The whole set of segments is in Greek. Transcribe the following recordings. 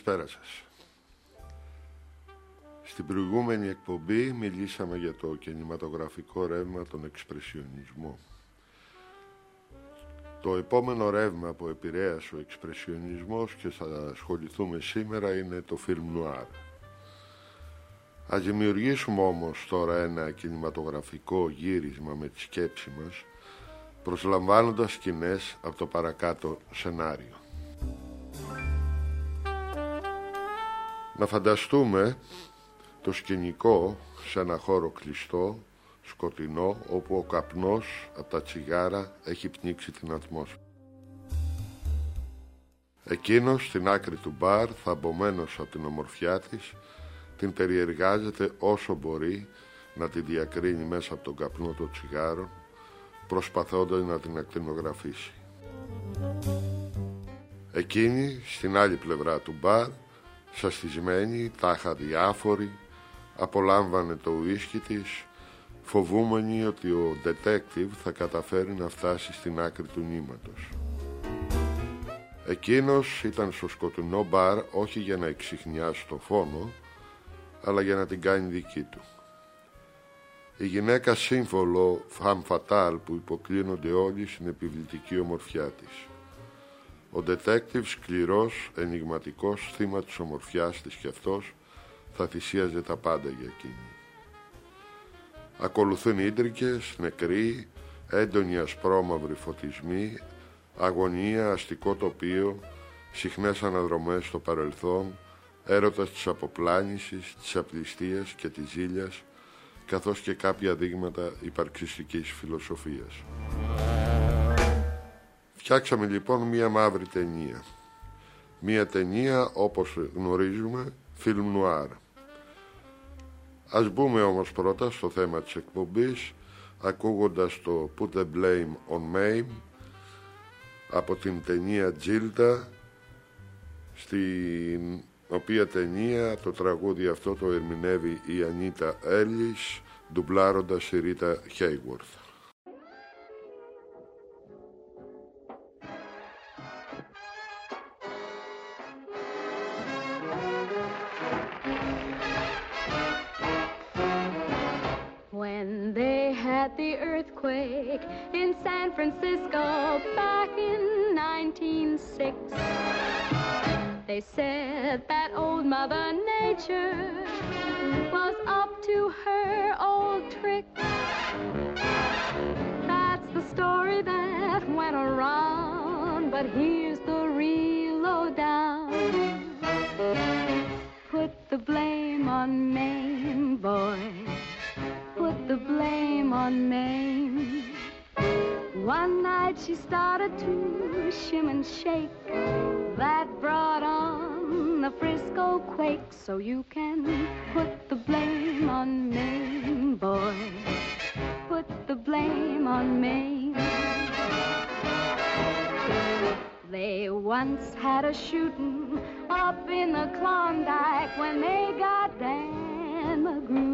Καλησπέρα σας. Στην προηγούμενη εκπομπή μιλήσαμε για το κινηματογραφικό ρεύμα, τον εξπρεσιονισμό. Το επόμενο ρεύμα που επηρέασε ο εξπρεσιονισμός και θα ασχοληθούμε σήμερα είναι το φιλμ νουάρ. Ας δημιουργήσουμε όμως τώρα ένα κινηματογραφικό γύρισμα με τη σκέψη μας, προσλαμβάνοντας σκηνές από το παρακάτω σενάριο. Να φανταστούμε το σκηνικό σε ένα χώρο κλειστό, σκοτεινό, όπου ο καπνός από τα τσιγάρα έχει πνίξει την ατμόσφαιρα. Εκείνος στην άκρη του μπαρ, θαμπομένος από την ομορφιά της, την περιεργάζεται όσο μπορεί να την διακρίνει μέσα από τον καπνό των τσιγάρων, προσπαθώντας να την ακτινογραφήσει. Εκείνη στην άλλη πλευρά του μπαρ, σαστισμένη, τάχα διάφορη, απολάμβανε το ουίσκι της, φοβούμενη ότι ο detective θα καταφέρει να φτάσει στην άκρη του νήματος. Εκείνος ήταν στο σκοτεινό μπαρ όχι για να εξιχνιάσει το φόνο, αλλά για να την κάνει δική του. Η γυναίκα σύμβολο femme fatale που υποκλίνονται όλοι στην επιβλητική ομορφιά της. Ο detective σκληρός, ενιγματικός, θύμα της ομορφιάς της κι αυτός, θα θυσίαζε τα πάντα για εκείνη. Ακολουθούν ίντρικες, νεκροί, έντονοι ασπρόμαυροι φωτισμοί, αγωνία, αστικό τοπίο, συχνές αναδρομές στο παρελθόν, έρωτας της αποπλάνησης, της απληστίας και της ζήλιας, καθώς και κάποια δείγματα υπαρξιστικής φιλοσοφίας. Φτιάξαμε λοιπόν μία μαύρη ταινία. Μία ταινία, όπως γνωρίζουμε, φιλμ νουάρ. Ας μπούμε όμως πρώτα στο θέμα της εκπομπής, ακούγοντας το Put the Blame on Mame από την ταινία Τζίλτα, στην οποία ταινία το τραγούδι αυτό το ερμηνεύει η Ανίτα Έλλης, ντουμπλάροντας η Ρίτα Χέιγουορθ. When they had the earthquake in San Francisco back in 1906, they said that old Mother Nature was up to her old tricks. That's the story that went around, but here's the real lowdown. Put the blame on Maine, boy. Put the blame on Maine. One night she started to shim and shake. That brought on the Frisco quake. So you can put the blame on Maine, boy. Put the blame on Maine. They once had a shooting up in the Klondike when they got Dan McGrew.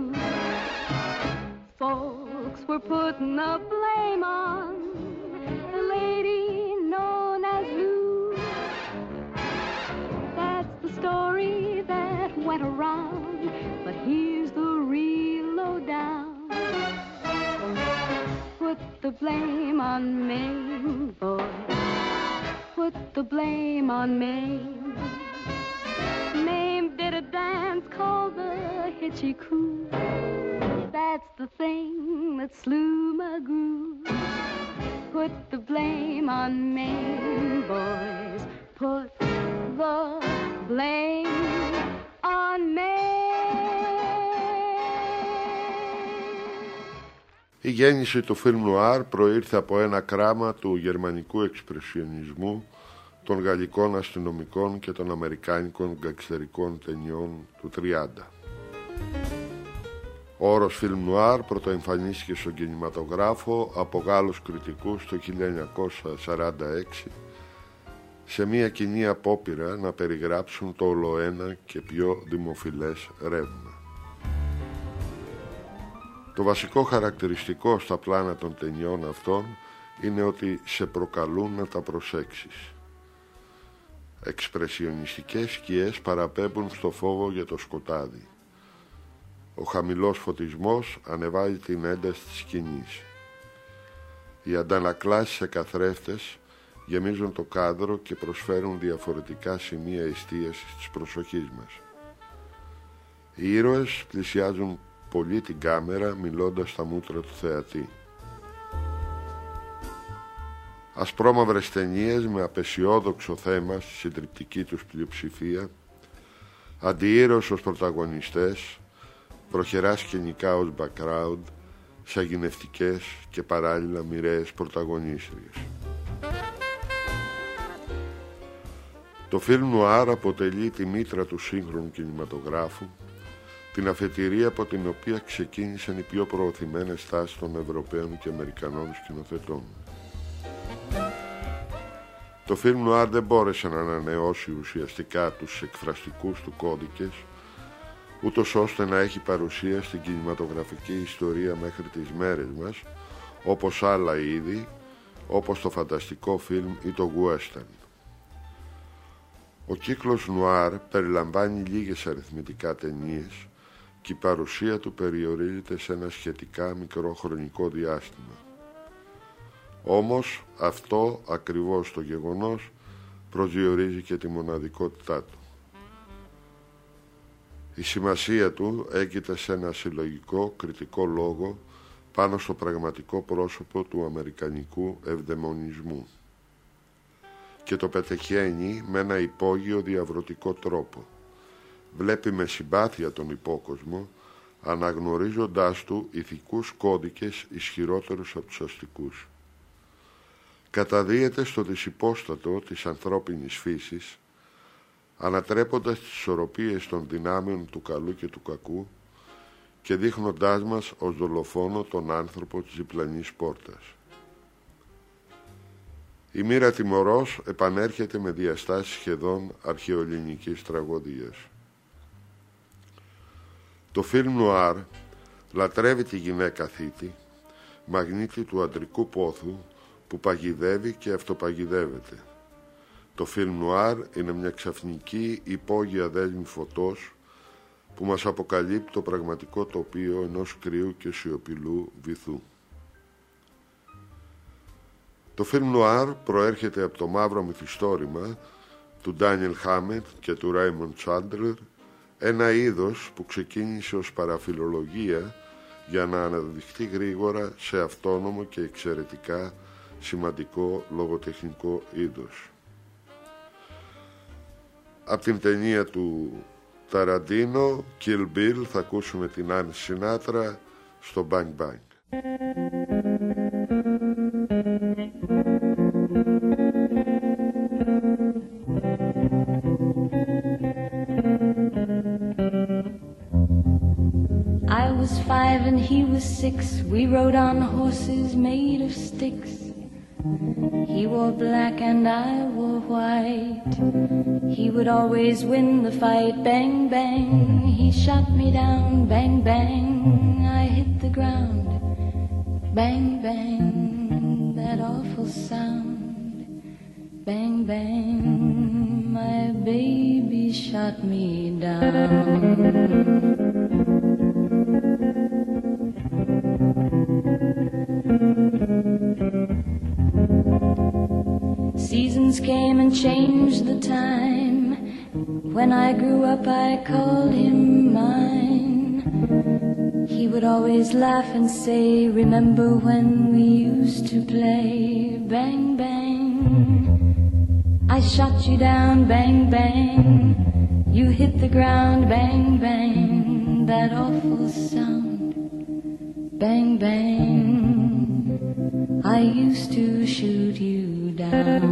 Folks were putting the blame on the lady known as Lou. That's the story that went around, but here's the real lowdown. Put the blame on Maine, boy. Put the blame on Maine. Maine did a dance called the Hitchy Coo. That's the thing that slew McGrew. Put the blame on Maine, boys. Put the blame on Maine. Η γέννηση του φιλμ νουάρ προήρθε από ένα κράμα του γερμανικού εξπρεσιονισμού, των γαλλικών αστυνομικών και των αμερικάνικων γκαγκστερικών ταινιών του 30. Ο όρος φιλμ νουάρ πρωτοεμφανίστηκε στον κινηματογράφο από Γάλλους κριτικούς το 1946 σε μια κοινή απόπειρα να περιγράψουν το ολοένα και πιο δημοφιλές ρεύμα. Το βασικό χαρακτηριστικό στα πλάνα των ταινιών αυτών είναι ότι σε προκαλούν να τα προσέξεις. εξπρεσιονιστικές σκιές παραπέμπουν στο φόβο για το σκοτάδι. Ο χαμηλός φωτισμός ανεβάζει την ένταση της σκηνής. Οι αντανακλάσεις σε καθρέφτες γεμίζουν το κάδρο και προσφέρουν διαφορετικά σημεία εστίασης της προσοχής μας. Οι ήρωες πλησιάζουν πολύ την κάμερα μιλώντας στα μούτρα του θεατή. Ασπρόμαυρες ταινίες με απεσιόδοξο θέμα στη συντριπτική τους πλειοψηφία, αντιήρωες ως πρωταγωνιστές, προχερά σκηνικά ως background, σαγηνευτικές και παράλληλα μοιραίες πρωταγωνίστριες. Το φιλμ νουάρ αποτελεί τη μήτρα του σύγχρονου κινηματογράφου, την αφετηρία από την οποία ξεκίνησαν οι πιο προωθημένες τάσεις των Ευρωπαίων και Αμερικανών σκηνοθετών. Το φιλμ νουάρ δεν μπόρεσε να ανανεώσει ουσιαστικά τους εκφραστικούς του κώδικες, ούτως ώστε να έχει παρουσία στην κινηματογραφική ιστορία μέχρι τις μέρες μας, όπως άλλα είδη, όπως το φανταστικό φιλμ ή το western. Ο κύκλος νουάρ περιλαμβάνει λίγες αριθμητικά ταινίες και η παρουσία του περιορίζεται σε ένα σχετικά μικρό χρονικό διάστημα. Όμως αυτό ακριβώς το γεγονός προσδιορίζει και τη μοναδικότητά του. Η σημασία του έγκυται σε ένα συλλογικό κριτικό λόγο πάνω στο πραγματικό πρόσωπο του αμερικανικού ευδαιμονισμού και το πετυχαίνει με ένα υπόγειο διαβρωτικό τρόπο. Βλέπει με συμπάθεια τον υπόκοσμο, αναγνωρίζοντάς του ηθικούς κώδικες ισχυρότερους από τους αστικούς. Καταδύεται στο δυσυπόστατο της ανθρώπινης φύσης, ανατρέποντας τις ισορροπίες των δυνάμεων του καλού και του κακού και δείχνοντάς μας ως δολοφόνο τον άνθρωπο της διπλανής πόρτας. Η μοίρα τιμωρός επανέρχεται με διαστάσεις σχεδόν αρχαιοελληνικής τραγωδίας. Το φιλμ νουάρ λατρεύει τη γυναίκα θήτη, μαγνήτη του αντρικού πόθου που παγιδεύει και αυτοπαγιδεύεται. Το φιλμ νουάρ είναι μια ξαφνική υπόγεια δέσμη φωτός που μας αποκαλύπτει το πραγματικό τοπίο ενός κρύου και σιωπηλού βυθού. Το φιλμ νουάρ προέρχεται από το μαύρο μυθιστόρημα του Ντάνιελ Χάμετ και του Ράιμοντ Τσάντλερ, ένα είδος που ξεκίνησε ως παραφιλολογία για να αναδειχθεί γρήγορα σε αυτόνομο και εξαιρετικά σημαντικό λογοτεχνικό είδος. Από την ταινία του Ταραντίνο, Kill Bill, θα ακούσουμε την Άννη Σινάτρα στο Bang Bang. I was 5 and he was 6. We rode on horses made of sticks. He wore black and I wore white. He would always win the fight. Bang, bang, he shot me down. Bang, bang, I hit the ground. Bang, bang, that awful sound. Bang, bang, my baby shot me down. Seasons came and changed the time. When I grew up I called him mine. He would always laugh and say, remember when we used to play? Bang, bang, I shot you down. Bang, bang, you hit the ground. Bang, bang, that awful sound. Bang, bang, I used to shoot you down.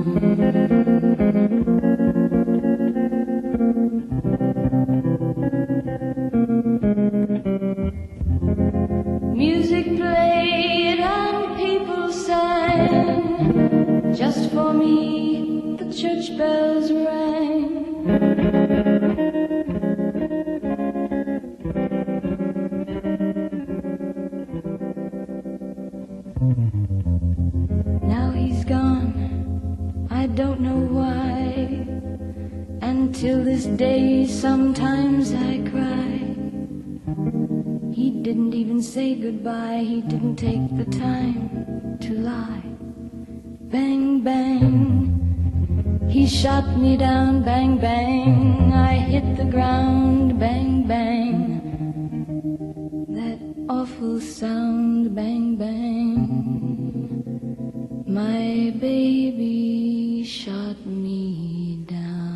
Music played and people sang. Just for me the church bells rang. Now he's gone, I don't know why. till this day sometimes I cry. He didn't even say goodbye, he didn't take the time to lie. Bang, bang, he shot me down, bang, bang, I hit the ground, bang, bang, that awful sound, bang, bang, my baby shot me down.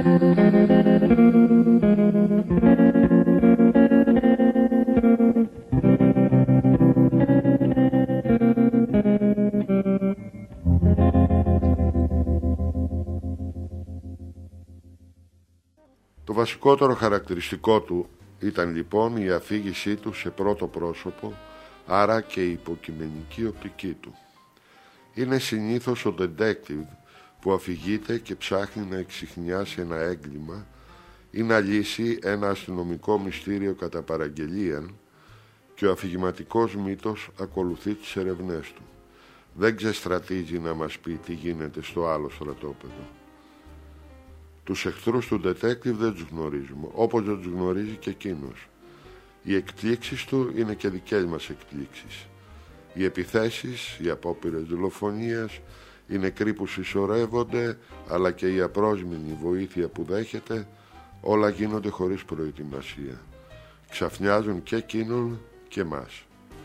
Το βασικότερο χαρακτηριστικό του ήταν λοιπόν η αφήγησή του σε πρώτο πρόσωπο, άρα και η υποκειμενική οπτική του. Είναι συνήθως ο detective που αφηγείται και ψάχνει να εξιχνιάσει ένα έγκλημα ή να λύσει ένα αστυνομικό μυστήριο κατά παραγγελία και ο αφηγηματικός μύτος ακολουθεί τις ερευνές του. Δεν ξεστρατίζει να μας πει τι γίνεται στο άλλο στρατόπεδο. Τους εχθρούς του detective δεν τους γνωρίζουμε, όπως δεν τους γνωρίζει και εκείνος. Οι εκπλήξεις του είναι και δικές μας εκπλήξεις. Οι επιθέσεις, οι απόπειρες δολοφονίας, οι νεκροί που συσσωρεύονται, αλλά και η απρόσμενη βοήθεια που δέχεται, όλα γίνονται χωρίς προετοιμασία. Ξαφνιάζουν και εκείνον και μας.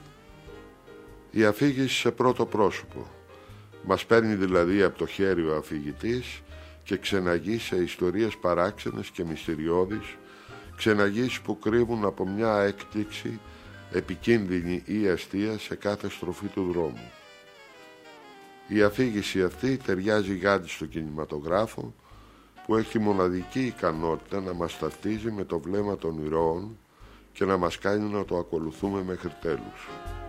Η αφήγηση σε πρώτο πρόσωπο μας παίρνει δηλαδή από το χέρι ο αφηγητής και ξεναγεί σε ιστορίες παράξενες και μυστηριώδεις, ξεναγείς που κρύβουν από μια έκπληξη επικίνδυνη ή αστεία σε κάθε στροφή του δρόμου. Η αφήγηση αυτή ταιριάζει γάντι στο κινηματογράφο που έχει τη μοναδική ικανότητα να μας ταυτίζει με το βλέμμα των ηρώων και να μας κάνει να το ακολουθούμε μέχρι τέλους.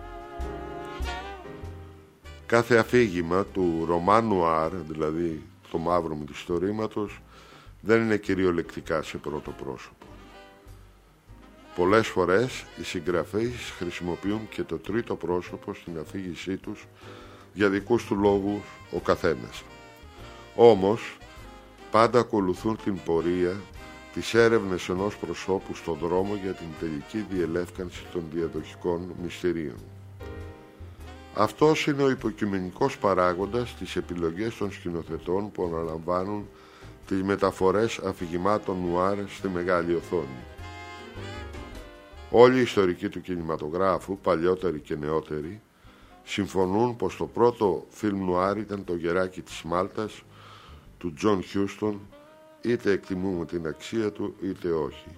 Κάθε αφήγημα του ρομάν νουάρ, δηλαδή το μαύρο μυθιστορήματος, δεν είναι κυριολεκτικά σε πρώτο πρόσωπο. Πολλές φορές οι συγγραφείς χρησιμοποιούν και το τρίτο πρόσωπο στην αφήγησή τους για δικούς του λόγους ο καθένας. Όμως πάντα ακολουθούν την πορεία, τις έρευνες ενός προσώπου στον δρόμο για την τελική διελεύκανση των διαδοχικών μυστηρίων. Αυτός είναι ο υποκειμενικός παράγοντας στις επιλογές των σκηνοθετών που αναλαμβάνουν τις μεταφορές αφηγημάτων νουάρ στη μεγάλη οθόνη. Όλοι οι ιστορικοί του κινηματογράφου, παλιότεροι και νεότεροι, συμφωνούν πως το πρώτο φιλμ νουάρ ήταν το Γεράκι της Μάλτας του Τζον Χιούστον, είτε εκτιμούμε την αξία του είτε όχι.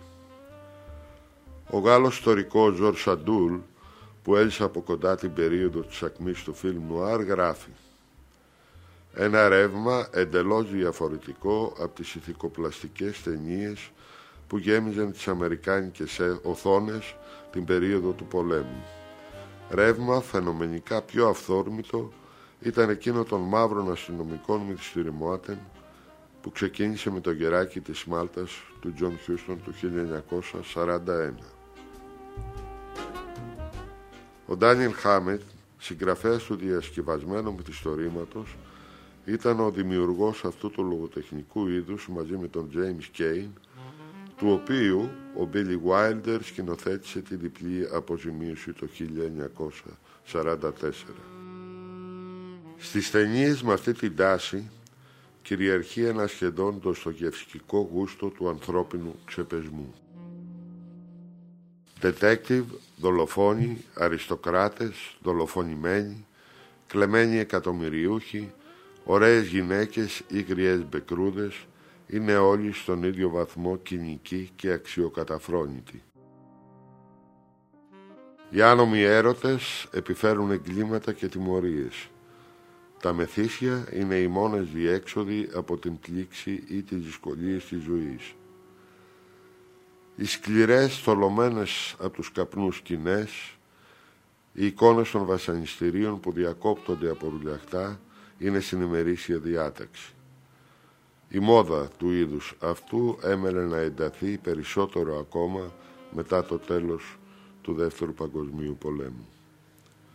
Ο Γάλλος ιστορικός Ζορ Σαντούλ, που έζησε από κοντά την περίοδο της ακμής του φιλμ νουάρ, γράφει: ένα ρεύμα εντελώς διαφορετικό από τις ηθικοπλαστικές ταινίες που γέμιζαν τις αμερικάνικες οθόνες την περίοδο του πολέμου. Ρεύμα φαινομενικά πιο αυθόρμητο ήταν εκείνο των μαύρων αστυνομικών μυθιστηρημάτων που ξεκίνησε με το Γεράκι της Μάλτας του Τζον Χιούστον του 1941. Ο Ντάνιελ Χάμετ, συγγραφέας του διασκευασμένου μυθιστορήματος, ήταν ο δημιουργός αυτού του λογοτεχνικού είδους μαζί με τον James Cain, του οποίου ο Billy Wilder σκηνοθέτησε τη διπλή αποζημίωση το 1944. Στις ταινίες με αυτή την τάση κυριαρχεί ένα σχεδόν ντοστογευσκικό γούστο του ανθρώπινου ξεπεσμού. Detective, δολοφόνοι, αριστοκράτες, δολοφονημένοι, κλεμμένοι εκατομμυριούχοι, ωραίες γυναίκες ή γριές μπεκρούδες, είναι όλοι στον ίδιο βαθμό κοινικοί και αξιοκαταφρόνητοι. Οι άνομοι έρωτες επιφέρουν εγκλήματα και τιμωρίες. Τα μεθύσια είναι οι μόνες διέξοδοι από την πλήξη ή τις δυσκολίες της ζωής. Οι σκληρές, θολωμένες από τους καπνούς σκηνές, οι εικόνες των βασανιστήριων που διακόπτονται από ρουλιαχτά είναι στην ημερήσια διάταξη. Η μόδα του είδους αυτού έμελε να ενταθεί περισσότερο ακόμα μετά το τέλος του Δεύτερου Παγκοσμίου Πολέμου.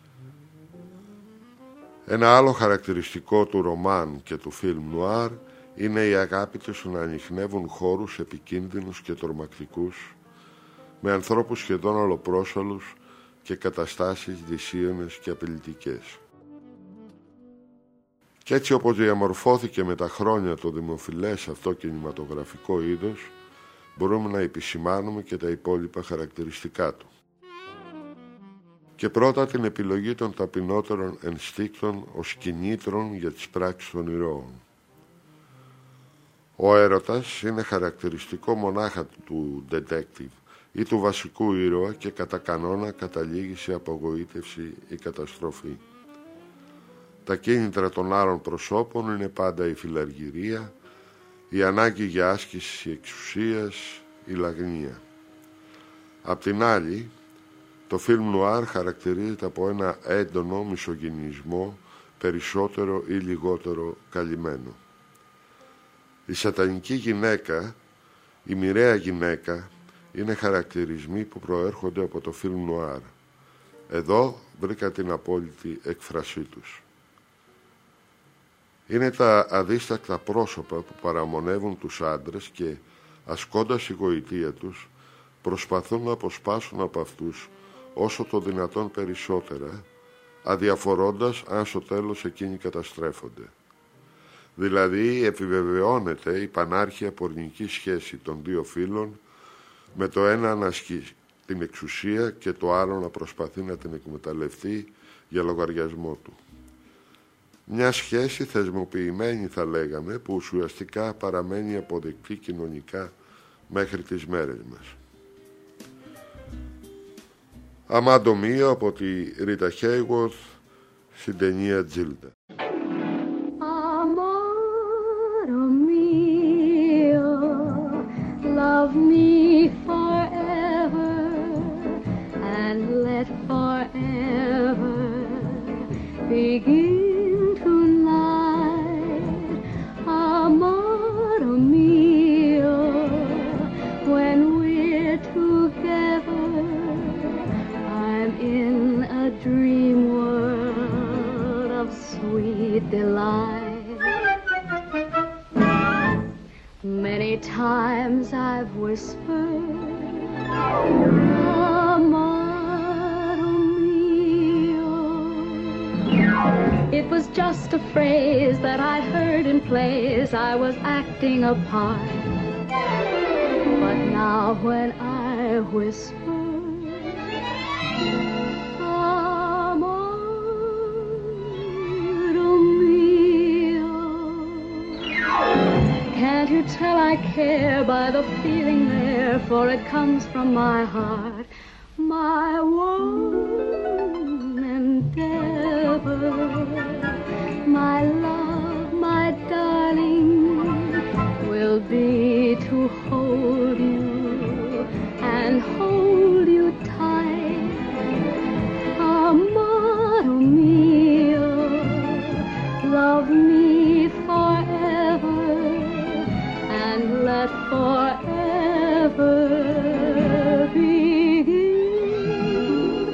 Ένα άλλο χαρακτηριστικό του ρομάν και του φιλμ νουάρ είναι η αγάπη τους να ανιχνεύουν χώρους επικίνδυνους και τρομακτικούς με ανθρώπους σχεδόν αλλοπρόσαλους και καταστάσεις δυσίωνες και απειλητικές. Κι έτσι, όπως διαμορφώθηκε με τα χρόνια το δημοφιλές αυτό κινηματογραφικό είδος, μπορούμε να επισημάνουμε και τα υπόλοιπα χαρακτηριστικά του. Και πρώτα την επιλογή των ταπεινότερων ενστίκτων ως κινήτρων για τις πράξεις των ηρώων. Ο έρωτας είναι χαρακτηριστικό μονάχα του detective ή του βασικού ήρωα και κατά κανόνα καταλήγει σε απογοήτευση ή καταστροφή. Τα κίνητρα των άλλων προσώπων είναι πάντα η φιλαργυρία, η ανάγκη για άσκηση εξουσίας, η λαγνία. Απ' την άλλη, το φιλμ νουάρ χαρακτηρίζεται από ένα έντονο μισογυνισμό, περισσότερο ή λιγότερο καλυμμένο. Η σατανική γυναίκα, η μοιραία γυναίκα, είναι χαρακτηρισμοί που προέρχονται από το φιλμ νουάρ. Εδώ βρήκα την απόλυτη έκφρασή τους. Είναι τα αδίστακτα πρόσωπα που παραμονεύουν τους άντρες και, ασκώντας η γοητεία τους, προσπαθούν να αποσπάσουν από αυτούς όσο το δυνατόν περισσότερα, αδιαφορώντας αν στο τέλος εκείνοι καταστρέφονται. Δηλαδή επιβεβαιώνεται η πανάρχια πορνική σχέση των δύο φύλων, με το ένα να ασκεί την εξουσία και το άλλο να προσπαθεί να την εκμεταλλευτεί για λογαριασμό του. Μια σχέση θεσμοποιημένη θα λέγαμε, που ουσιαστικά παραμένει αποδεκτή κοινωνικά μέχρι τις μέρες μας. Αμάντο Μίο από τη Ρίτα Χέιγουορθ στην ταινία Τζίλντα. Love me forever and let forever begin tonight. Amor mio, when we're together, I'm in a dream world of sweet delight. Many times I've whispered, Amor mio. It was just a phrase that I heard in plays I was acting a part. But now when I whisper, Amor mio, can't you tell I care by the feeling there, for it comes from my heart, my one endeavor, my love, my darling, will be to hold you and hold you tight. Amor mio, love me forever and let forever begin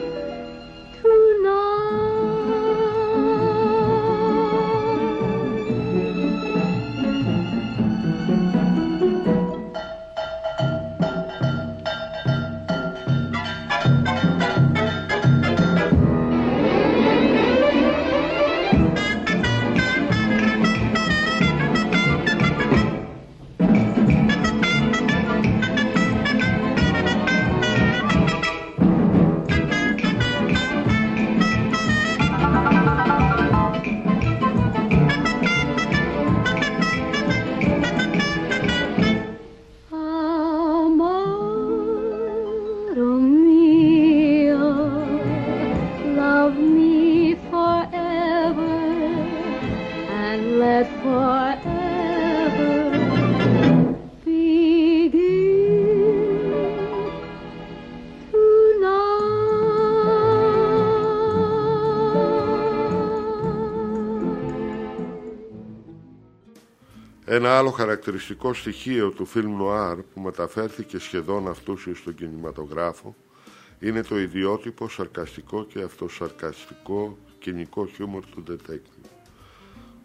Ένα άλλο χαρακτηριστικό στοιχείο του φιλμ νουάρ που μεταφέρθηκε σχεδόν αυτούσιο στον κινηματογράφο είναι το ιδιότυπο σαρκαστικό και αυτοσαρκαστικό κοινικό χιούμορ του detective.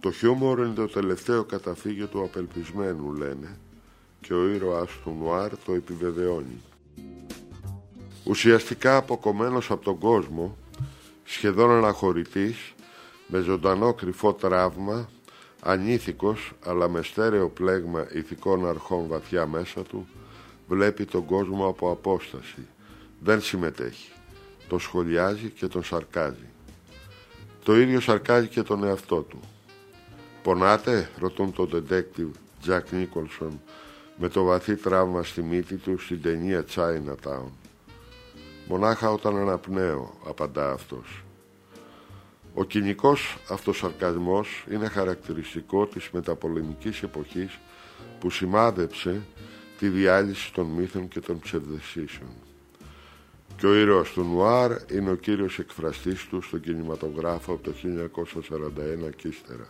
Το χιούμορ είναι το τελευταίο καταφύγιο του απελπισμένου, λένε, και ο ήρωας του νουάρ το επιβεβαιώνει. Ουσιαστικά αποκομμένος από τον κόσμο, σχεδόν αναχωρητής, με ζωντανό κρυφό τραύμα, ανήθικος αλλά με στέρεο πλέγμα ηθικών αρχών βαθιά μέσα του, βλέπει τον κόσμο από απόσταση. Δεν συμμετέχει. Τον σχολιάζει και τον σαρκάζει. Το ίδιο σαρκάζει και τον εαυτό του. «Πονάτε?» ρωτούν τον detective Jack Nicholson με το βαθύ τραύμα στη μύτη του στην ταινία Chinatown. «Μονάχα όταν αναπνέω», απαντά αυτός. Ο κοινικός αυτοσαρκασμός είναι χαρακτηριστικό της μεταπολεμικής εποχής που σημάδεψε τη διάλυση των μύθων και των ψευδαισθήσεων. Και ο ήρωας του νουάρ είναι ο κύριος εκφραστής του στον κινηματογράφο από το 1941 και ύστερα.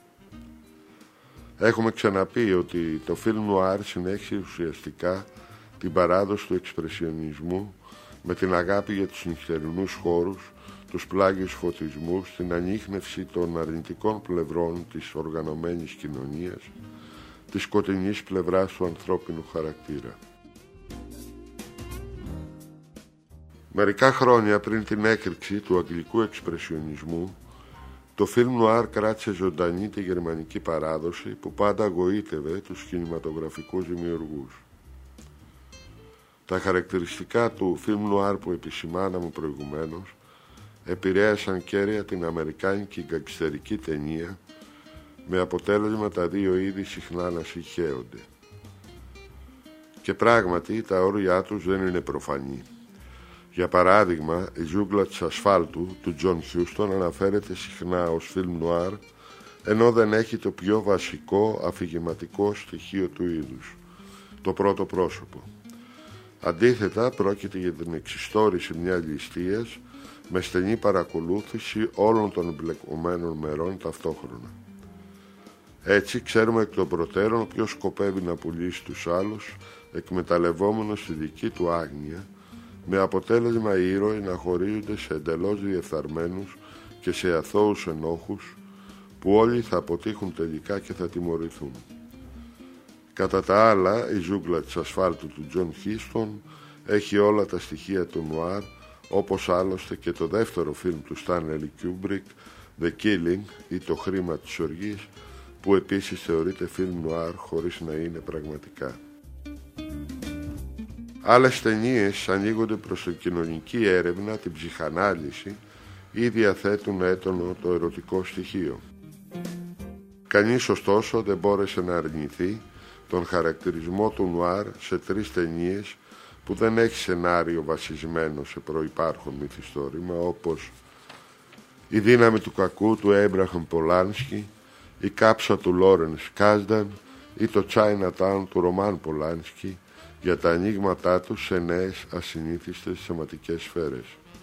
Έχουμε ξαναπεί ότι το φιλμ νουάρ συνέχισε ουσιαστικά την παράδοση του εξπρεσιονισμού με την αγάπη για τους νυχτερινούς χώρους, τους πλάγιους φωτισμούς, την ανίχνευση των αρνητικών πλευρών της οργανωμένης κοινωνίας, της σκοτεινής πλευράς του ανθρώπινου χαρακτήρα. Μερικά χρόνια πριν την έκρηξη του αγγλικού εξπρεσιονισμού, το φιλμ νουάρ κράτησε ζωντανή τη γερμανική παράδοση που πάντα αγωίτευε τους κινηματογραφικούς δημιουργούς. Τα χαρακτηριστικά του φιλμ νουάρ που επισημάναμε προηγουμένως επηρέασαν κέρια την αμερικάνικη γκαγκστερική ταινία, με αποτέλεσμα τα δύο είδη συχνά να συγχέονται. Και πράγματι τα όρια τους δεν είναι προφανή. Για παράδειγμα, η ζούγκλα της ασφάλτου του Τζον Χιούστον αναφέρεται συχνά ως φιλμ νουάρ, ενώ δεν έχει το πιο βασικό αφηγηματικό στοιχείο του είδους, το πρώτο πρόσωπο. Αντίθετα, πρόκειται για την εξιστόρηση μιας ληστείας με στενή παρακολούθηση όλων των εμπλεκομένων μερών ταυτόχρονα. Έτσι, ξέρουμε εκ των προτέρων ποιος σκοπεύει να πουλήσει τους άλλους, εκμεταλλευόμενος τη δική του άγνοια, με αποτέλεσμα οι ήρωοι να χωρίζονται σε εντελώς διεφθαρμένους και σε αθώους ενόχους, που όλοι θα αποτύχουν τελικά και θα τιμωρηθούν. Κατά τα άλλα, η ζούγκλα της ασφάλτου του Τζον Χίστον έχει όλα τα στοιχεία του νουάρ, όπως άλλωστε και το δεύτερο φιλμ του Stanley Kubrick, The Killing ή Το χρήμα της οργής, που επίσης θεωρείται φιλμ νουάρ χωρίς να είναι πραγματικά. Άλλες ταινίες ανοίγονται προς την κοινωνική έρευνα, την ψυχανάλυση ή διαθέτουν έντονο το ερωτικό στοιχείο. Κανείς ωστόσο δεν μπόρεσε να αρνηθεί τον χαρακτηρισμό του νουάρ σε τρεις ταινίες που δεν έχει σενάριο βασισμένο σε προϋπάρχον μυθιστόρημα, όπως «Η δύναμη του κακού» του Έμπραχαμ Πολάνσκι, «Η κάψα» του Λόρενς Κάσνταν ή το Chinatown του Ρωμάν Πολάνσκι, για τα ανοίγματά τους σε νέες ασυνήθιστες θεματικές σφαίρες.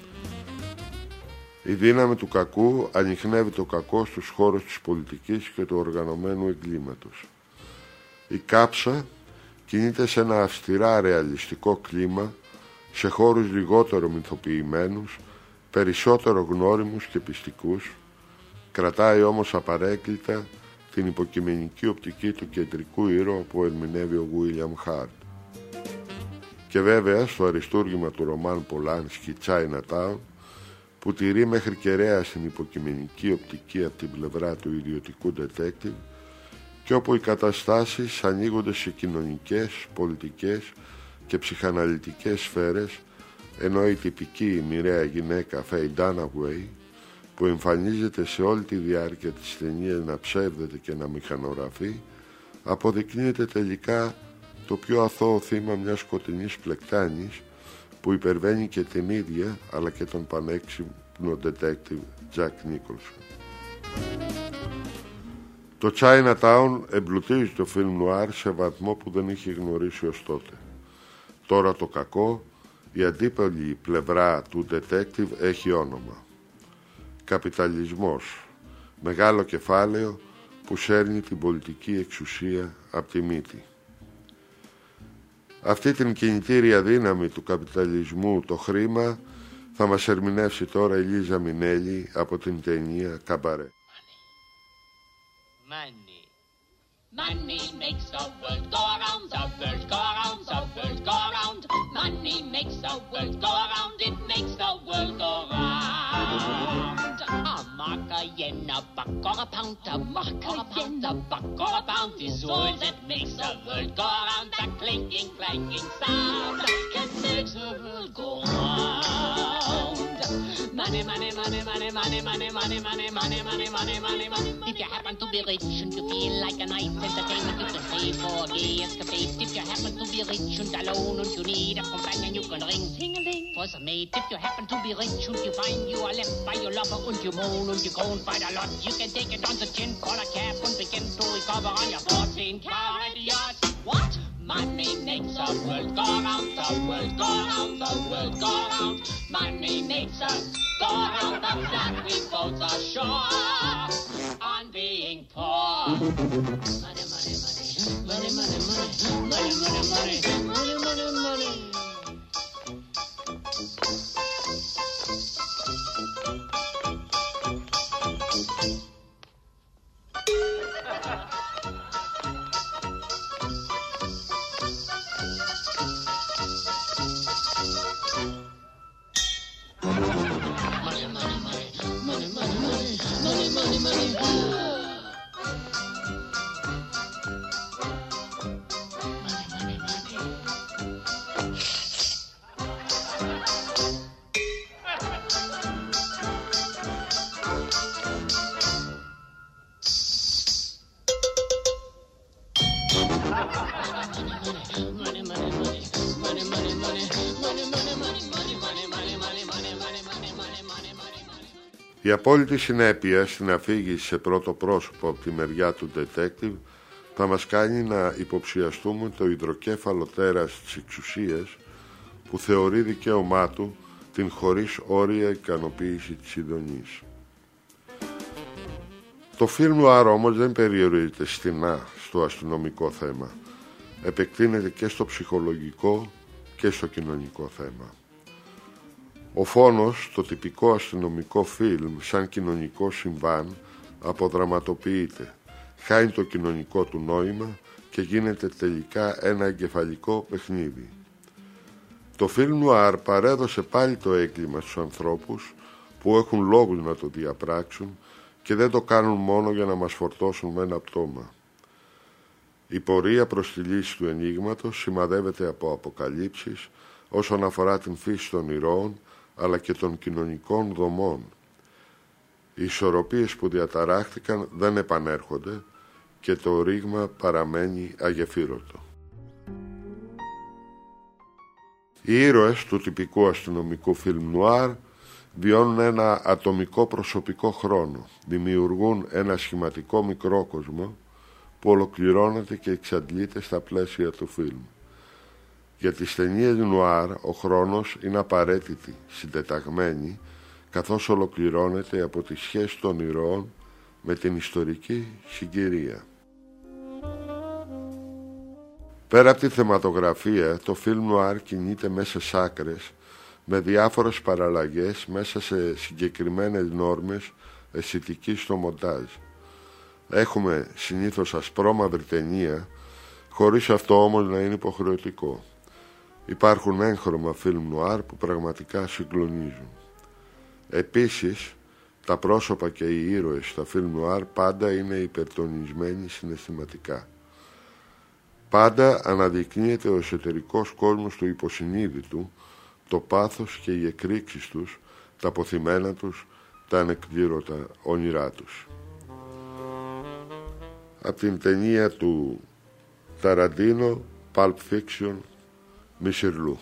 Η δύναμη του κακού ανιχνεύει το κακό στους χώρους της πολιτικής και του οργανωμένου εγκλήματος. Η κάψα κινείται σε ένα αυστηρά ρεαλιστικό κλίμα, σε χώρους λιγότερο μυθοποιημένους, περισσότερο γνώριμους και πιστικούς, κρατάει όμως απαρέκκλητα την υποκειμενική οπτική του κεντρικού ήρωα που ερμηνεύει ο Βίλιαμ Χάρτ. Και βέβαια στο αριστούργημα του Ρωμάν Πολάνσκι Chinatown, που τηρεί μέχρι κεραία στην υποκειμενική οπτική από την πλευρά του ιδιωτικού detective, και όπου οι καταστάσεις ανοίγονται σε κοινωνικές, πολιτικές και ψυχαναλυτικές σφαίρες, ενώ η τυπική μοιραία γυναίκα Φέι Ντάναουεϊ, που εμφανίζεται σε όλη τη διάρκεια της ταινίας να ψεύδεται και να μηχανογραφεί, αποδεικνύεται τελικά το πιο αθώο θύμα μιας σκοτεινής πλεκτάνης που υπερβαίνει και την ίδια αλλά και τον πανέξυπνο detective Jack Nicholson. Το Chinatown εμπλουτίζει το φιλμ νουάρ σε βαθμό που δεν είχε γνωρίσει ως τότε. Τώρα το κακό, η αντίπαλη πλευρά του detective έχει όνομα. Καπιταλισμός, μεγάλο κεφάλαιο που σέρνει την πολιτική εξουσία από τη μύτη. Αυτή την κινητήρια δύναμη του καπιταλισμού, το χρήμα, θα μας ερμηνεύσει τώρα η Λίζα Μινέλη από την ταινία Καμπαρέ. money. Money makes the world go around, the world go around, the world go around. Money makes the world go around, it makes the world go round. A mark, a yen, a buck or a pound, a mark or a pound, a buck or a pound is all that makes the world go around. That clinking, clanking sound can make the world go round. Money, money, money, money, money, money, money, money, money, money, money, money, money. If you happen to be rich and you feel like a nice entertainment, you can pay for a gay escapade. If you happen to be rich and alone and you need a companion, you can ring ting-a-ling for some mate. If you happen to be rich and you find you are left by your lover and you moan and you groan quite a lot, you can take it on the chin, call a cab and begin to recover on your 14-carat yacht. What? Money makes the world go round, the world go round, the world go round. Money makes us go round the flat, we both are sure on being poor. Money, money, money, money, money, money, money, money, money, money, money, money. Η απόλυτη συνέπεια στην αφήγηση σε πρώτο πρόσωπο από τη μεριά του detective θα μας κάνει να υποψιαστούμε το υδροκέφαλο τέρας της εξουσίας που θεωρεί δικαίωμά του την χωρίς όρια ικανοποίηση της ειδονής. Το φιλμ νουάρ όμως δεν περιορίζεται στενά στο αστυνομικό θέμα. Επεκτείνεται και στο ψυχολογικό και στο κοινωνικό θέμα. Ο φόνος, το τυπικό αστυνομικό φιλμ σαν κοινωνικό συμβάν, αποδραματοποιείται, χάνει το κοινωνικό του νόημα και γίνεται τελικά ένα εγκεφαλικό παιχνίδι. Το φιλμ νουάρ παρέδωσε πάλι το έγκλημα στους ανθρώπους που έχουν λόγους να το διαπράξουν και δεν το κάνουν μόνο για να μας φορτώσουν με ένα πτώμα. Η πορεία προς τη λύση του ενίγματος σημαδεύεται από αποκαλύψεις όσον αφορά την φύση των ηρώων αλλά και των κοινωνικών δομών. Οι ισορροπίες που διαταράχθηκαν δεν επανέρχονται και το ρήγμα παραμένει αγεφύρωτο. Οι ήρωες του τυπικού αστυνομικού φιλμ νουάρ βιώνουν ένα ατομικό προσωπικό χρόνο, δημιουργούν ένα σχηματικό μικρό κόσμο που ολοκληρώνεται και εξαντλείται στα πλαίσια του φιλμ. Για τις ταινίες νουάρ ο χρόνος είναι απαραίτητη, συντεταγμένη, καθώς ολοκληρώνεται από τη σχέση των ηρώων με την ιστορική συγκυρία. Πέρα από τη θεματογραφία, το φιλμ νουάρ κινείται μέσα σε άκρες, με διάφορες παραλλαγές μέσα σε συγκεκριμένες νόρμες αισθητικής στο μοντάζ. Έχουμε συνήθως ασπρόμαυρη ταινία, χωρίς αυτό όμως να είναι υποχρεωτικό. Υπάρχουν έγχρωμα φιλμ νουάρ που πραγματικά συγκλονίζουν. Επίσης, τα πρόσωπα και οι ήρωες στα φιλμ νουάρ πάντα είναι υπερτονισμένοι συναισθηματικά. Πάντα αναδεικνύεται ο εσωτερικός κόσμος του υποσυνείδητου, το πάθος και οι εκρήξεις τους, τα αποθυμένα τους, τα ανεκπλήρωτα όνειρά τους. Από την ταινία του Ταραντίνο, Pulp Fiction, Μισιρλού.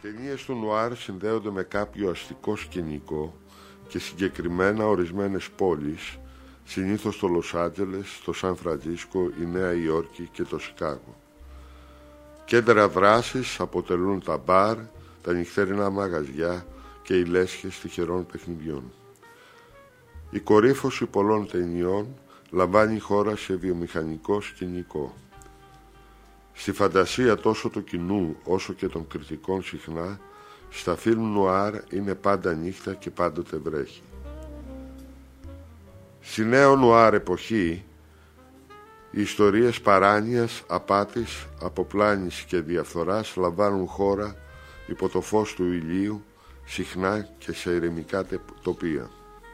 ταινίες του νουάρ συνδέονται με κάποιο αστικό σκηνικό και συγκεκριμένα ορισμένες πόλεις, συνήθως το Λος Άντζελες, το Σαν Φραντζίσκο, η Νέα Υόρκη και το Σικάγο. Κέντρα δράσης αποτελούν τα μπαρ, τα νυχθερινά μαγαζιά και οι λέσχες τυχερών παιχνιδιών. Η κορύφωση πολλών ταινιών λαμβάνει η χώρα σε βιομηχανικό σκηνικό. Στη φαντασία τόσο του κοινού όσο και των κριτικών συχνά, στα φιλμ νουάρ είναι πάντα νύχτα και πάντοτε βρέχει. Στη νέο νουάρ εποχή, οι ιστορίες παράνοιας, απάτης, αποπλάνησης και διαφθοράς λαμβάνουν χώρα υπό το φως του ηλίου, συχνά και σε ηρεμικά τοπία.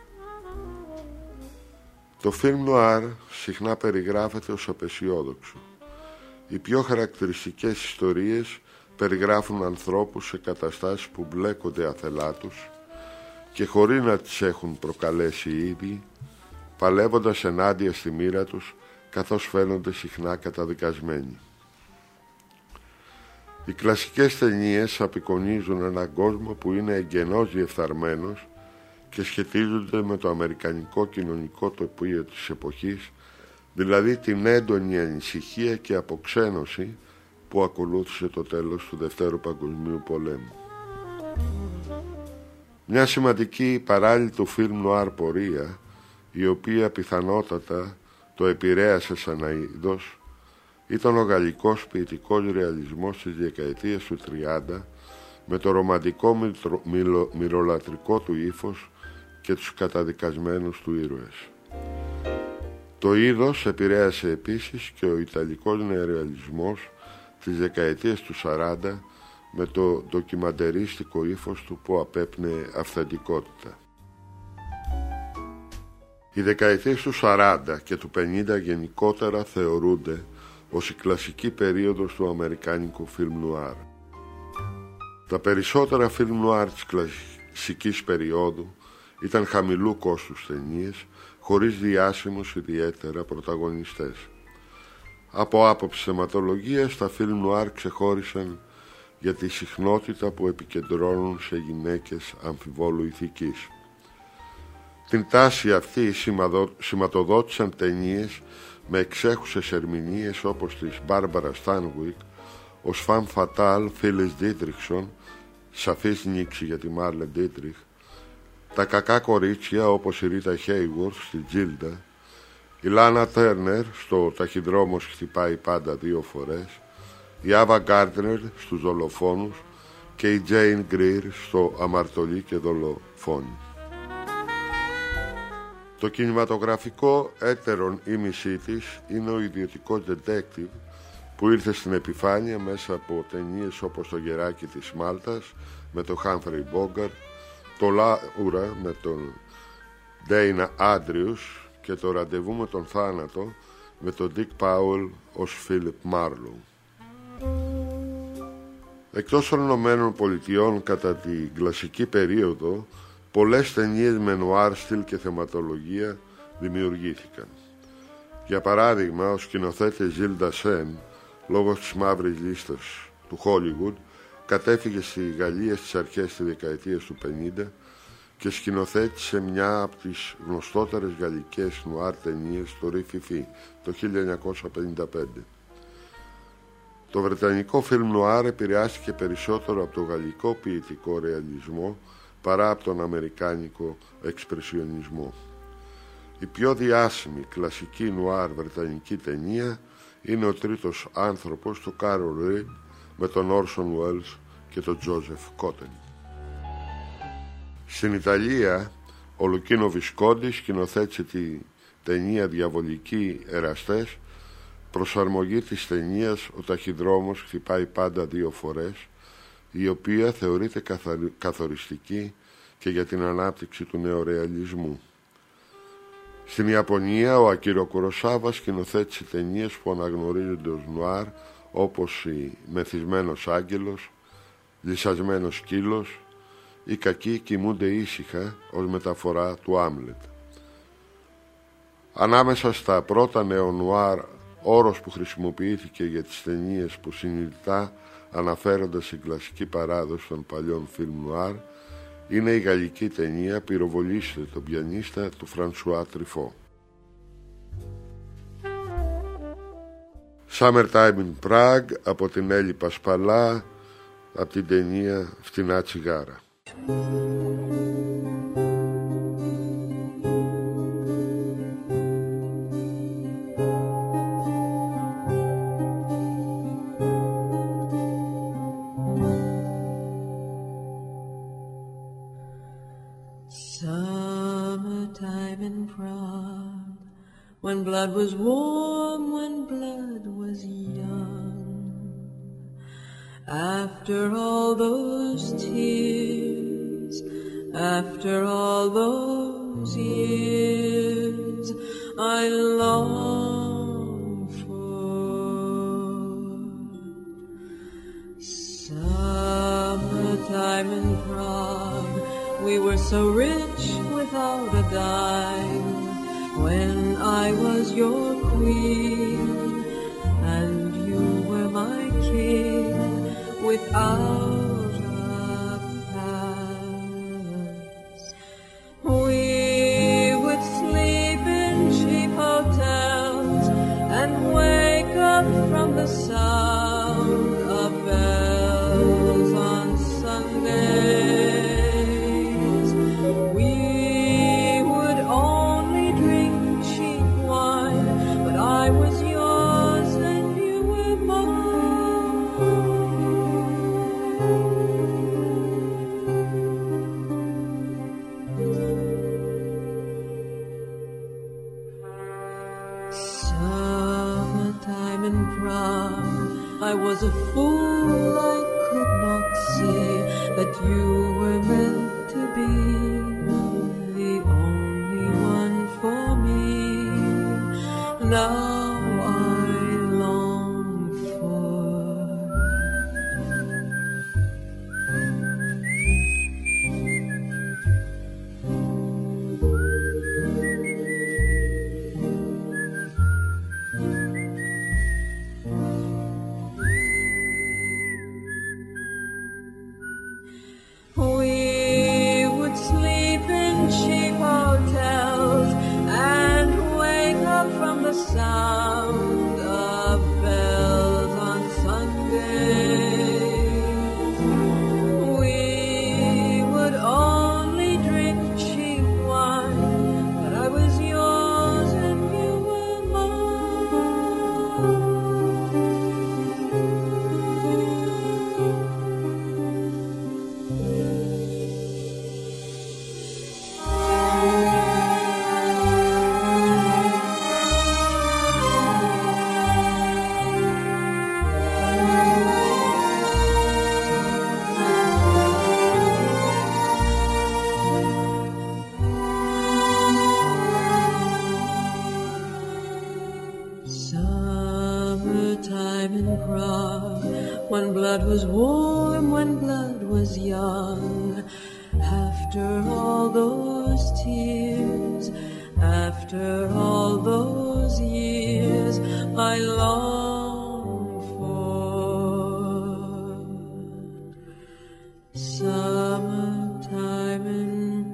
Το φιλμ νουάρ συχνά περιγράφεται ως απεσιόδοξο. Οι πιο χαρακτηριστικές ιστορίες περιγράφουν ανθρώπους σε καταστάσεις που μπλέκονται αθελά τους και χωρίς να τις έχουν προκαλέσει οι ίδιοι, παλεύοντας ενάντια στη μοίρα τους, καθώς φαίνονται συχνά καταδικασμένοι. Οι κλασικές ταινίες απεικονίζουν έναν κόσμο που είναι εγγενώς διεφθαρμένος και σχετίζονται με το αμερικανικό κοινωνικό τοπίο της εποχής, δηλαδή την έντονη ανησυχία και αποξένωση που ακολούθησε το τέλος του Δευτέρου Παγκοσμίου Πολέμου. Μια σημαντική παράλληλη του φιλμ νουάρ πορεία, η οποία πιθανότατα το επηρέασε σαν είδος, ήταν ο γαλλικός ποιητικός ρεαλισμός της δεκαετίας του 30, με το ρομαντικό μυρολατρικό του ύφος και τους καταδικασμένους του ήρωες. Το είδος επηρέασε επίσης και ο ιταλικός νεορεαλισμός της δεκαετίας του 40, με το ντοκιμαντερίστικο ύφος του που απέπνεε αυθεντικότητα. Οι δεκαετίες του 40 και του 50 γενικότερα θεωρούνται ως η κλασική περίοδος του αμερικάνικου φιλμ νουάρ. Τα περισσότερα φιλμ νουάρ της κλασικής περίοδου ήταν χαμηλού κόστους ταινίες, χωρίς διάσημους ιδιαίτερα πρωταγωνιστές. Από άποψη θεματολογίας, τα φιλμ νουάρ ξεχώρισαν για τη συχνότητα που επικεντρώνουν σε γυναίκες αμφιβόλου ηθικής. Την τάση αυτή σηματοδότησαν ταινίες με εξέχουσες ερμηνείες όπως της Μπάρμπαρα Στάνουικ, ο Φαμ Φατάλ Φίλις Ντίτριχσον, σαφής νήξη για τη Μάρλεν Ντίτριχ, τα κακά κορίτσια όπως η Ρίτα Χέιγουρθ στη Τζίλντα, η Λάνα Τέρνερ στο Ταχυδρόμος χτυπάει πάντα 2 φορές, η Άβα Γκάρντνερ στους Δολοφόνους και η Τζέιν Γκρίρ στο Αμαρτωλή και Δολοφόνη. Το κινηματογραφικό έτερον ήμισή της είναι ο ιδιωτικός detective που ήρθε στην επιφάνεια μέσα από ταινίες όπως το Γεράκι της Μάλτας με τον Χάμφρεϊ Μπόγκαρτ, το Λάουρα με τον Ντέινα Άντριους και το Ραντεβού με τον Θάνατο με τον Ντίκ Πάουελ ως Φίλιπ Μάρλοου. Εκτός των Ηνωμένων Πολιτειών κατά την κλασική περίοδο, πολλές ταινίες με νουάρ στυλ και θεματολογία δημιουργήθηκαν. Για παράδειγμα, ο σκηνοθέτης Ζιλ Ντασέν, λόγω της μαύρης λίστας του Hollywood, κατέφυγε στη Γαλλία στις αρχές της δεκαετίας του 50 και σκηνοθέτησε μια από τις γνωστότερες γαλλικές νουάρ ταινίες, το Ριφιφί, το 1955. Το βρετανικό φιλμ νουάρ επηρεάστηκε περισσότερο από το γαλλικό ποιητικό ρεαλισμό παρά από τον αμερικάνικο εξπρεσιονισμό. Η πιο διάσημη κλασική νουάρ βρετανική ταινία είναι ο Τρίτος άνθρωπος του Κάρολ Ριντ με τον Όρσον Βέλς και τον Τζόζεφ Κότεν. Στην Ιταλία, ο Λουκίνο Βισκόντι σκηνοθέτησε τη ταινία Διαβολικοί Εραστές, προσαρμογή της ταινίας «Ο ταχυδρόμος χτυπάει πάντα 2 φορές», η οποία θεωρείται καθοριστική και για την ανάπτυξη του νεορεαλισμού. Στην Ιαπωνία, ο Ακίρο Κουροσάβα σκηνοθέτησε ταινίες που αναγνωρίζονται ως νουάρ, όπως η «Μεθυσμένος άγγελος», «Λυσασμένος σκύλος», «Οι κακοί κοιμούνται ήσυχα» ως μεταφορά του Άμλετ. Ανάμεσα στα πρώτα νεονουάρ όρος που χρησιμοποιήθηκε για τις ταινίες που συνειδητά αναφέρονται στην κλασική παράδοση των παλιών φιλμ νουάρ είναι η γαλλική ταινία «Πυροβολήστε τον πιανίστα» του Φρανσουά Τριφό. Summertime in Prague από την Έλλη Πασπαλά, από την ταινία «Φτηνά τσιγάρα». Summertime in Prague, when blood was warm, when blood was young. After all those tears, after all those years, I long for summertime in Prague. We were so rich without a dime when I was your queen and you were my king without a palace. We would sleep in cheap hotels and wake up from the sound of bells on Sundays. We would only drink cheap wine, but I was yours and you were mine. Summertime in Prague, I was a fool, I could not see that you were meant to be the only one for me. Now I long for we would sleep in cheap hotels and wake up from the sound of bells on Sundays. We would only drink cheap wine, but I was yours and you were summertime in Prague, when blood was warm, when blood was young. After all those tears, after all those years, I long for summertime in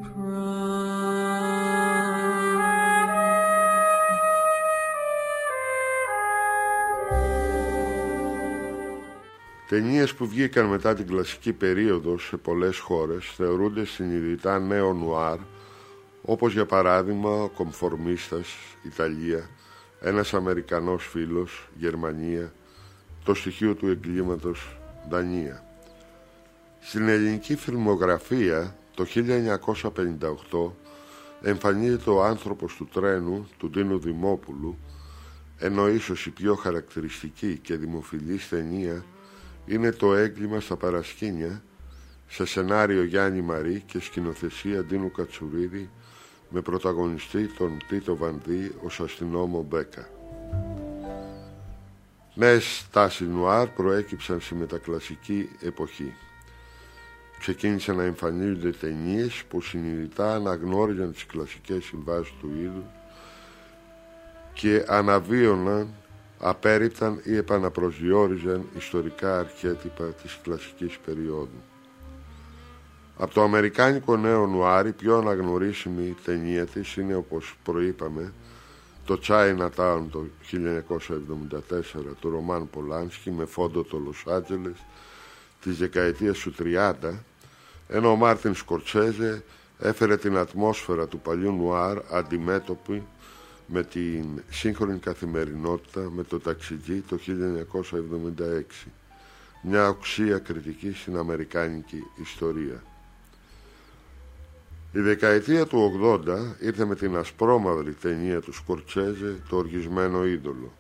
Ταινίες που βγήκαν μετά την κλασική περίοδο σε πολλές χώρες θεωρούνται συνειδητά νέο νουάρ, όπως για παράδειγμα ο Κομφορμίστας, Ιταλία, ένας Αμερικανός φίλος, Γερμανία, το στοιχείο του εγκλήματος, Δανία. Στην ελληνική φιλμογραφία το 1958 εμφανίζεται ο άνθρωπος του τρένου του Ντίνου Δημόπουλου, ενώ ίσως η πιο χαρακτηριστική και δημοφιλής ταινία είναι το έγκλημα στα παρασκήνια, σε σενάριο Γιάννη Μαρί και σκηνοθεσία Ντίνου Κατσουρίδη, με πρωταγωνιστή τον Τίτο Βανδύ ως αστυνόμο Μπέκα. Νέες τάσεις νουάρ προέκυψαν στη μετακλασική εποχή. Ξεκίνησαν να εμφανίζονται ταινίες που συνειδητά αναγνώριζαν τις κλασικές συμβάσεις του είδους και αναβίωναν απέρριπταν ή επαναπροσδιορίζαν ιστορικά αρχέτυπα της κλασικής περίοδου. Από το αμερικάνικο νέο νουάρ η πιο αναγνωρίσιμη ταινία της είναι, όπως προείπαμε, το Chinatown το 1974 του Ρωμάν Πολάνσκι με φόντο το Λος Άντζελες της δεκαετίας του 30, ενώ ο Μάρτιν Σκορτσέζε έφερε την ατμόσφαιρα του παλιού νουάρ αντιμέτωπη με την σύγχρονη καθημερινότητα με το Ταξιτζή το 1976, μια οξία κριτική στην αμερικάνικη ιστορία. Η δεκαετία του 80 ήρθε με την ασπρόμαυρη ταινία του Σκορτσέζε, το Οργισμένο Είδωλο.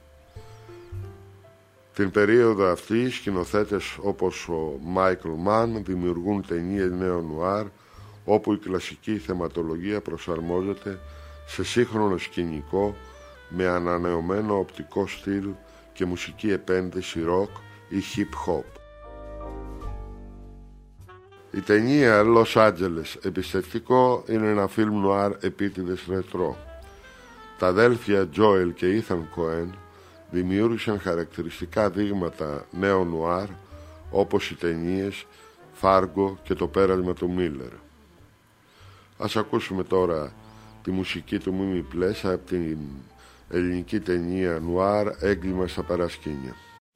Την περίοδο αυτή οι σκηνοθέτες όπως ο Μάικλ Μαν δημιουργούν ταινίες νέο νουάρ, όπου η κλασική θεματολογία προσαρμόζεται σε σύγχρονο σκηνικό με ανανεωμένο οπτικό στυλ και μουσική επένδυση rock ή hip hop. Η ταινία Los Angeles εμπιστευτικό είναι ένα φιλμ νουάρ επίτηδες ρετρό. Τα αδέλφια Joel και Ethan Coen δημιούργησαν χαρακτηριστικά δείγματα νέο νουάρ, όπως οι ταινίες Fargo και το πέρασμα του Miller. Ας ακούσουμε τώρα τη μουσική του Μίμη Πλέσα από την ελληνική ταινία νουάρ Έγκλημα στα παρασκήνια.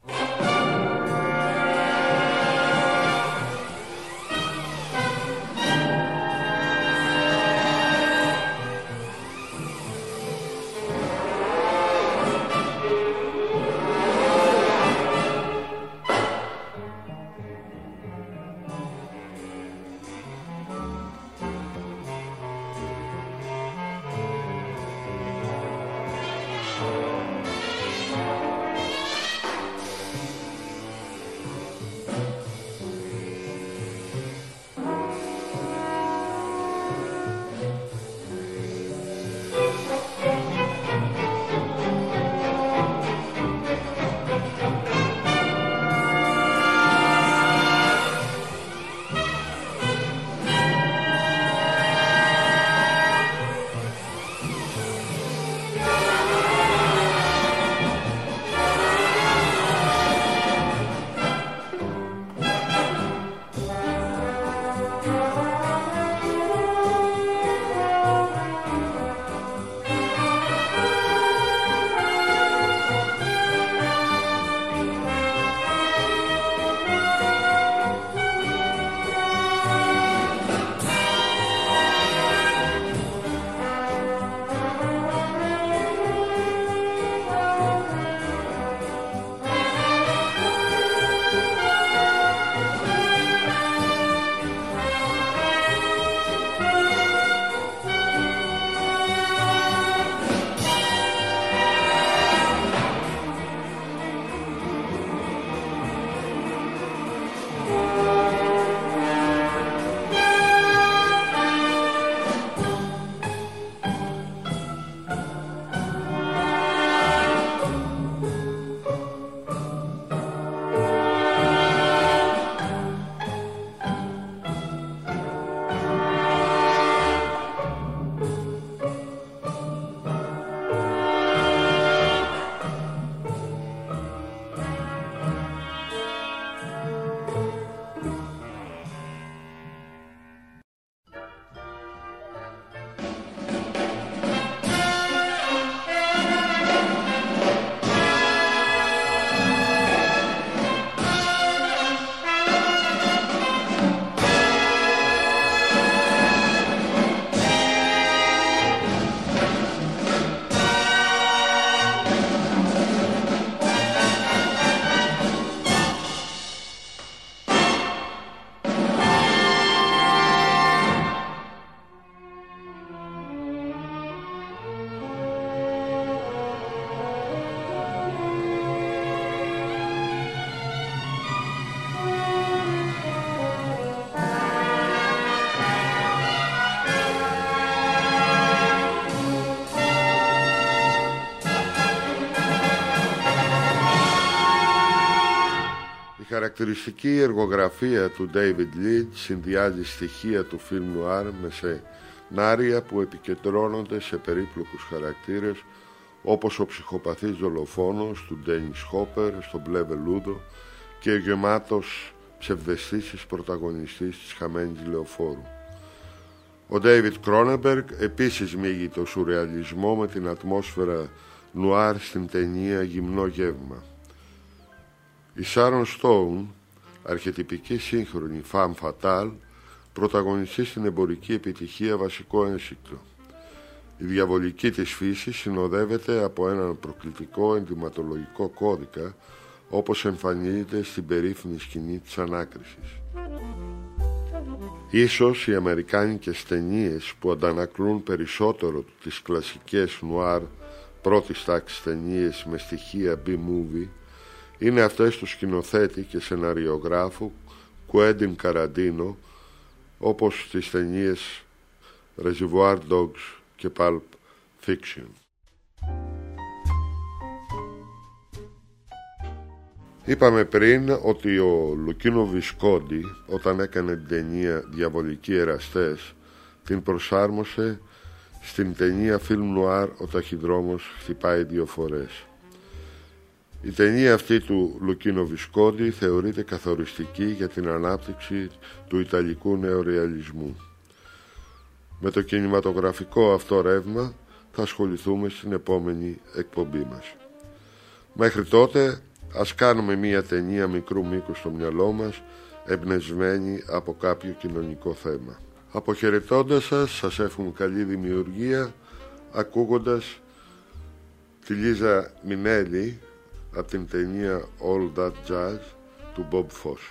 Η χαρακτηριστική εργογραφία του David Leitch συνδυάζει στοιχεία του φιλμ νουάρ με σενάρια που επικεντρώνονται σε περίπλοκους χαρακτήρες όπως ο ψυχοπαθής δολοφόνος του Ντένις Χόπερ στο Μπλε Βελούδο και ο γεμάτος ψευδαισθήσεις πρωταγωνιστής της χαμένης λεωφόρου. Ο Ντέιβιτ Κρόνεμπεργκ επίσης μίγει το σουρεαλισμό με την ατμόσφαιρα νουάρ στην ταινία Γυμνό γεύμα. Η Σάρον Στόουν, αρχετυπική σύγχρονη femme fatale, πρωταγωνιστεί στην εμπορική επιτυχία βασικό ένσυκτο. Η διαβολική της φύση συνοδεύεται από έναν προκλητικό ενδυματολογικό κώδικα, όπως εμφανίζεται στην περίφημη σκηνή της ανάκρισης. Ίσως οι αμερικάνικες ταινίες που αντανακλούν περισσότερο τις κλασικές νουάρ πρώτης τάξης ταινίες με στοιχεία B-movie είναι αυτές του σκηνοθέτη και σεναριογράφου Κουέντιν Καραντίνο, όπως τις ταινίες Reservoir Dogs και Pulp Fiction. Είπαμε πριν ότι ο Λουκίνο Βισκόντι, όταν έκανε την ταινία Διαβολικοί Εραστές, την προσάρμοσε στην ταινία Film Noir Ο Ταχυδρόμος χτυπάει 2 φορές. Η ταινία αυτή του Λουκίνο Βισκόντι θεωρείται καθοριστική για την ανάπτυξη του ιταλικού νεορεαλισμού. Με το κινηματογραφικό αυτό ρεύμα θα ασχοληθούμε στην επόμενη εκπομπή μας. Μέχρι τότε ας κάνουμε μία ταινία μικρού μήκους στο μυαλό μας, εμπνευσμένη από κάποιο κοινωνικό θέμα. Αποχαιρετώντας σας εύχομαι καλή δημιουργία, ακούγοντας τη Λίζα Μινέλη από την ταινία All That Jazz του Bob Fosse.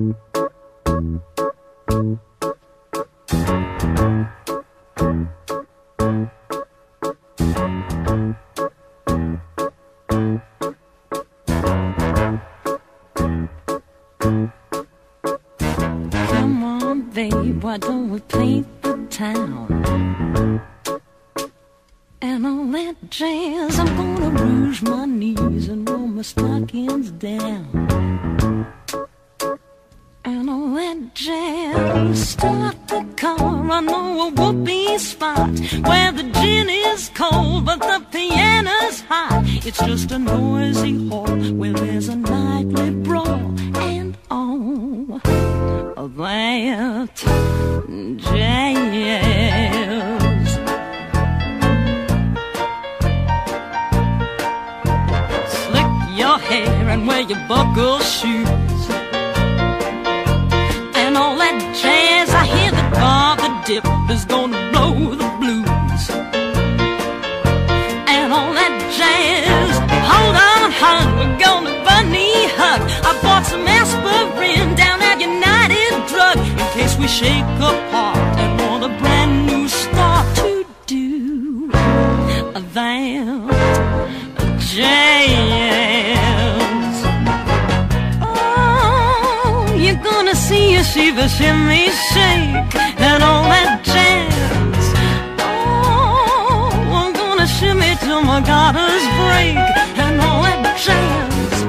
Why don't we paint the town and all that jazz? I'm gonna rouge my knees and roll my stockings down and all that jazz. Start the car, I know a whoopee spot where the gin is cold but the piano's hot. It's just a noisy hall where there's a nightly brawl and all that jazz. Slick your hair and wear your buckle shoes and all that jazz. I hear that Bob the Dip is gonna blow the blues and all that jazz. Hold on, hon, we're gonna bunny hug. I bought some aspirin down at United Drug in case we shake apart and want a brand new start to do that jazz. Oh, you're gonna see a shiver, shimmy, shake and all that jazz. Oh, I'm gonna shimmy till my garters break and all that jazz.